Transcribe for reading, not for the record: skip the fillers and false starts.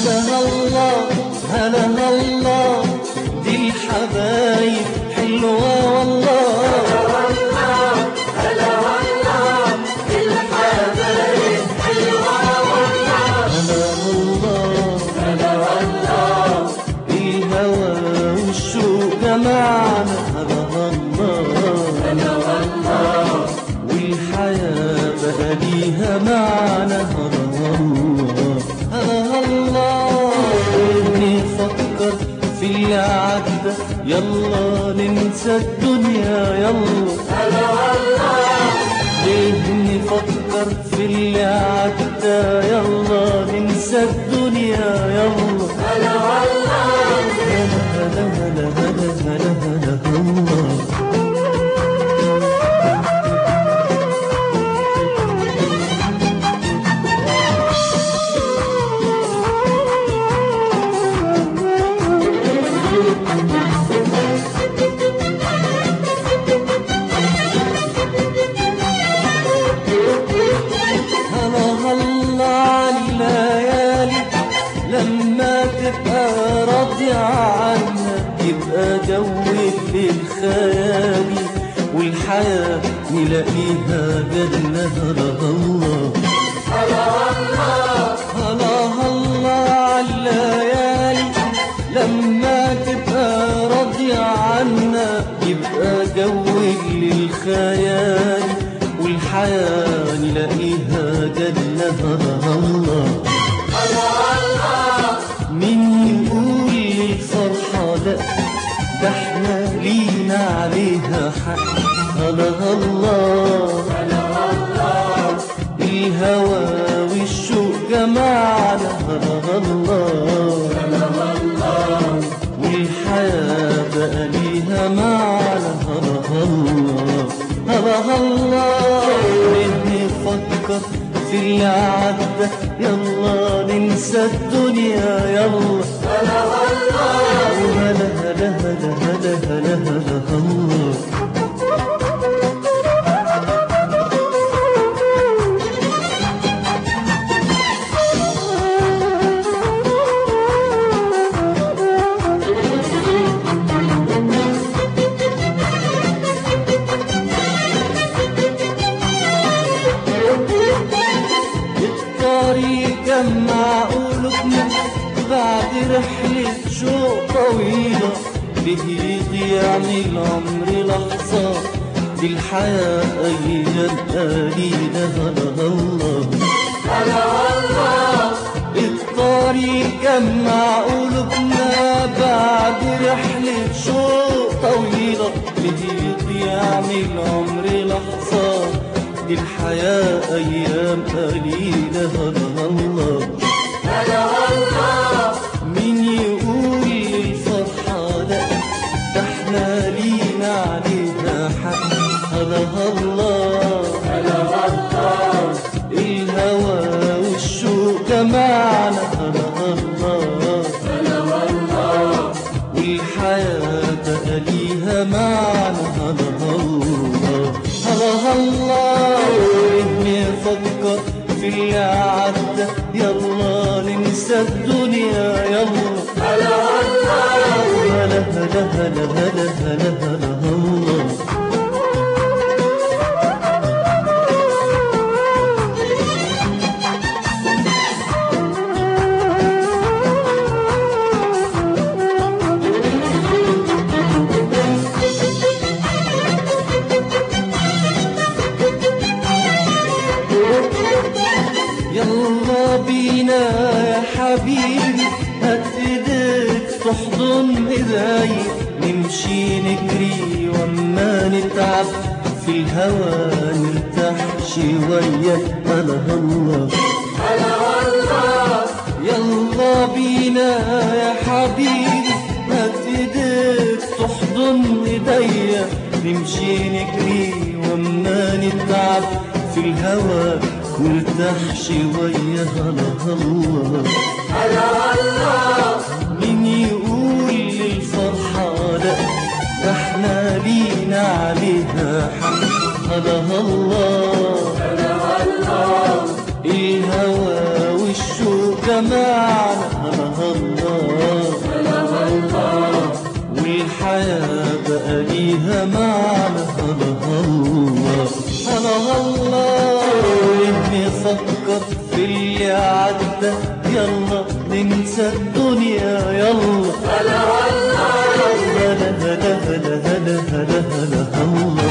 الله هلا الله دي الحبايب حلوة والله. هلا والله دي الحبايب حلوة والله. هلا والله الهوى والشوق جمعنا. هلا والله والحياة بقى ليها معنى. هلا الله نفكر في اللي عدى يلا ننسى الدنيا يلا. هلا والله ليه نفكر في اللي عدى يلا ننسى الدنيا يلا. هلا والله هلا هلا هلا هلا هلا الله. لما تبقى راضية عنها يبقى جو الليل خيالي والحياة نلاقيها جنة. هلا الله عالليالي لما تبقى راضية عنها يبقى جو الليل خيالي والحياة نلاقيها جنة. مين يقول الفرحة لا ده احنا لينا عليها حق. هلا الله الهوى والشوق جمعنا. هلا الله والحياة بقى ليها معنى. هلا الله نفكر في اللي عدى يلا ننسى الدنيا يلا. هلا والله هلا هلا هلا هلا هلا هلا الله. جمع قلوبنا بعد رحلة شوق طويلة ليه يضيع من العمر لحظة دي الحياة أيام قليلة. هلا الله الطريق جمع قلوبنا بعد رحلة شوق طويلة ليه يضيع من العمر لحظة دي الحياة أيام قليلة. هلا والله مين يقول الفرحة لا ده احنا لينا عليها حق. هلا الله الهوى والشوق جمعنا. هلا الله والحياة بقى ليها معنى. هلا الله نفكر في اللي عدى يلا ننسى الدنيا يلا. هلا والله هلا هلا هلا هلا هلا هلا الله. يلا بينا يا حبيبي هات ايديك تحضن ايدي نمشي نجري وما نتعب في الهوى نرتاح شوية. هلا الله يلا بينا يا حبيبي هات ايديك تحضن ايدي نمشي نجري وما نتعب في الهوى نرتاح شوية. هلا الله مين يقول للفرحة لا ده احنا لينا عليها حق. هلا الله الهوى والشوق جمعنا. الله الله والحياة بقى ليها معنى. الله نفكر في اللي عدى، يلا ننسى الدنيا يلا. هلا هلا هلا هلا هلا هلا هلا.